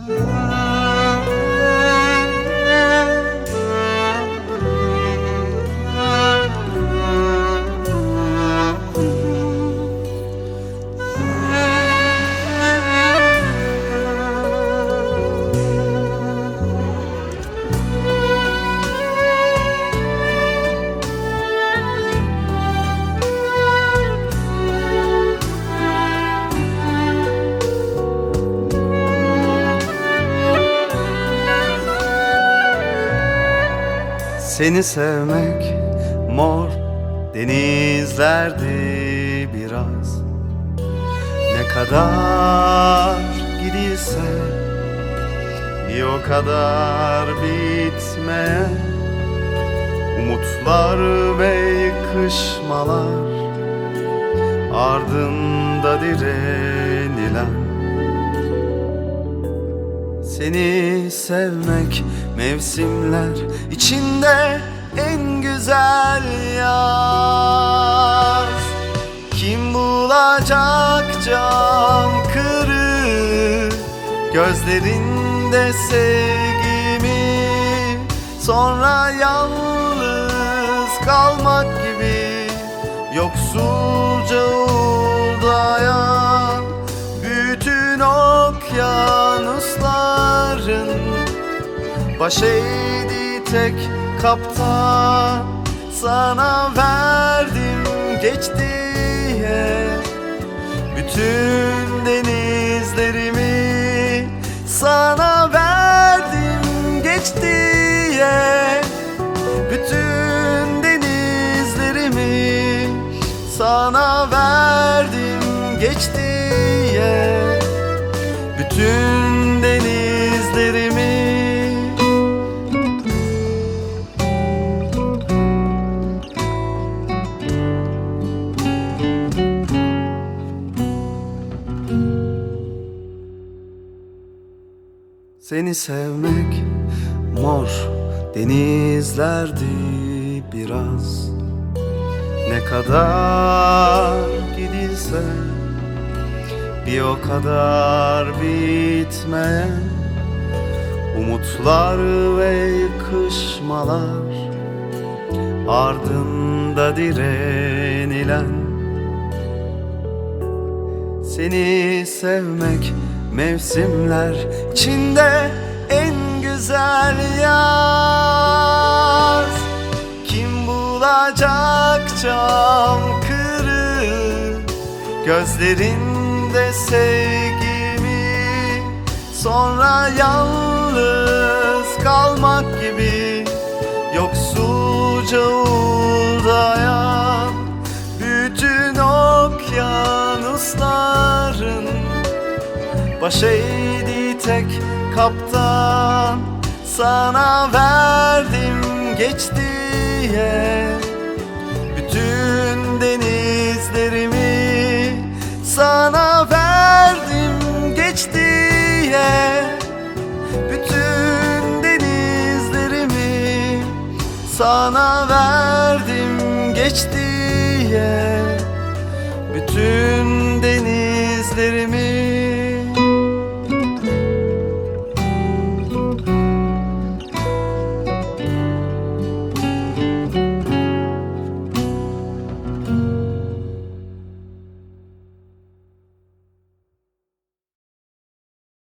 Seni sevmek mor denizlerdi biraz. Ne kadar gidilse bir o kadar bitmeyen umutlar ve yıkışmalar, ardında direnilen. Seni sevmek mevsimler içinde en güzel yaz. Kim bulacak cam kırık gözlerinde sevgimi? Sonra yalnız kalmak gibi yoksulca uğuldayan bütün okyanusların baş eğdi tek kaptan. Sana verdim geç diye bütün denizlerimi, sana verdim geç diye bütün denizlerimi, sana verdim geç diye bütün denizlerimi. Seni sevmek mor denizlerdi biraz. Ne kadar gidilse bir o kadar bitmeyen umutlar ve yıkışmalar, ardında direnilen. Seni sevmek mevsimler içinde en güzel yaz. Kim bulacak cam kırık gözlerinde sevgimi? Sonra yalnız kalmak gibi yoksulca uğuldayan bütün okyanusların baş eğdi tek kaptan. Sana verdim geç diye bütün denizlerimi, sana verdim geç diye bütün denizlerimi, sana verdim geç diye bütün